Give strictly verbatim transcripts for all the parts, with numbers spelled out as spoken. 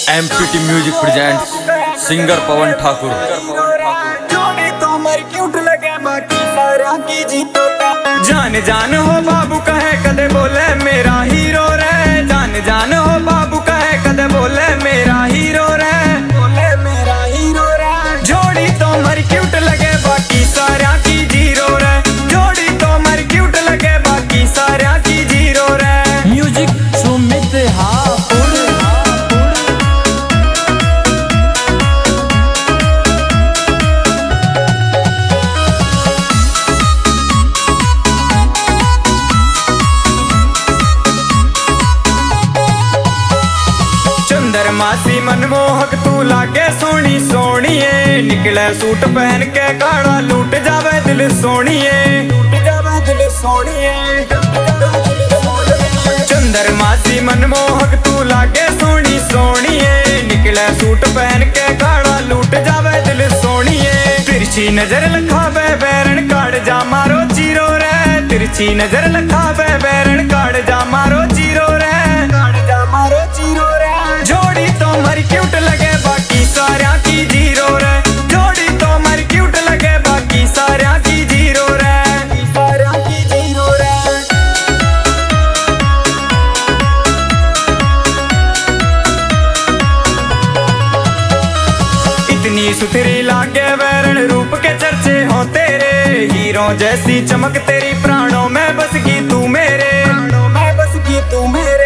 Empty music presents singer Pawan Thakur. जान जान हो बाबू कहे कदे बोले मेरा हीरो रे, जान जान हो बाबू कहे कदे बोले मेरा हीरो रे, बोले मेरा हीरो रे। जोड़ी तो मर क्यूट लगे बाकी सारा की जीरो रे, जोड़ी तो मर क्यूट लगे बाकी सारा की जीरो रे। म्यूजिक सुमित हापुर। चंद्रमासी मनमोहक तू लागे सोनी सोनिए, निकले सूट पहन के काड़ा लूट जावे दिल सोनिए, लूट जावे दिल सोनिए। चंद्रमासी मनमोहक तू लागे सोनी सोनिए, निकले सूट पहन के काड़ा लूट जावे दिल सोनिए। तिरछी नजर लखावे बैरन काट जा मारो जीरो रे, तिरछी नजर लखावे बैरन काट जा मारो जीरो रे, काट जा मारो जीरो रे। जोड़ी तो मर क्यूट लगे बाकी सारा की जीरो रे, जोड़ी तो मर क्यूट लगे बाकी सारा की जीरो रे, सारा की जीरो रे। इतनी सुथरी लागे वैरण रूप के चर्चे हो तेरे, हीरो जैसी चमक तेरी प्राणों में बस गई तू मेरे, प्राणों में बस गई तू मेरे।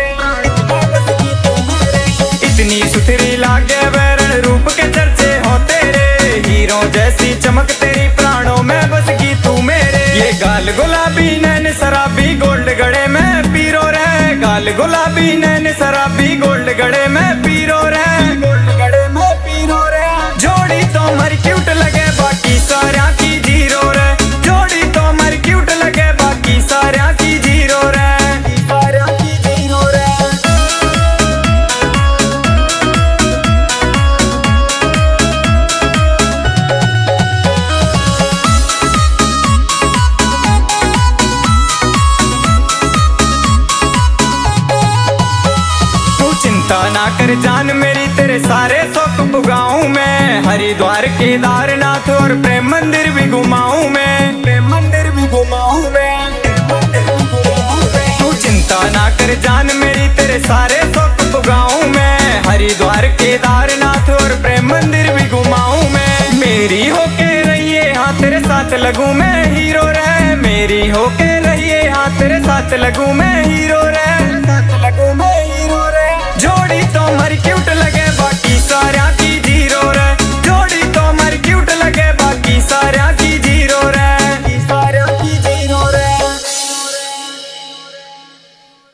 इतनी सुथरी लागे वैरण रूप के चर्चे हो तेरे, हीरो जैसी चमक तेरी प्राणों में बस गई तू मेरे। ये गाल गुलाबी नैन शराबी गोल्ड गड़े में पीरो रे, गाल गुलाबी नैन शराबी गोल्ड गड़े में पीरो रे, गोल्ड गड़े में पीरो रे। जोड़ी तो मर क्यूट लगे बाकी सारा की जीरो रे, जोड़ी तो मर क्यूट लगे बाकी सारा की जीरो रे, सारा की जीरो रे। चिंता ना कर जान मेरी तेरे सारे सुख पुगाऊं मैं, हरिद्वार केदारनाथ और प्रेम मंदिर भी घुमाऊं मैं, प्रेम मंदिर भी घुमाऊं मैं। तू चिंता ना कर जान मेरी तेरे सारे सुख पुगाऊं मैं, हरिद्वार केदारनाथ और प्रेम मंदिर भी घुमाऊं मैं। मेरी होके रहिए हाँ तेरे साथ लगूं मैं हीरो रे, मेरी होके रहिए हाँ तेरे साथ लगूं मैं हीरो रे।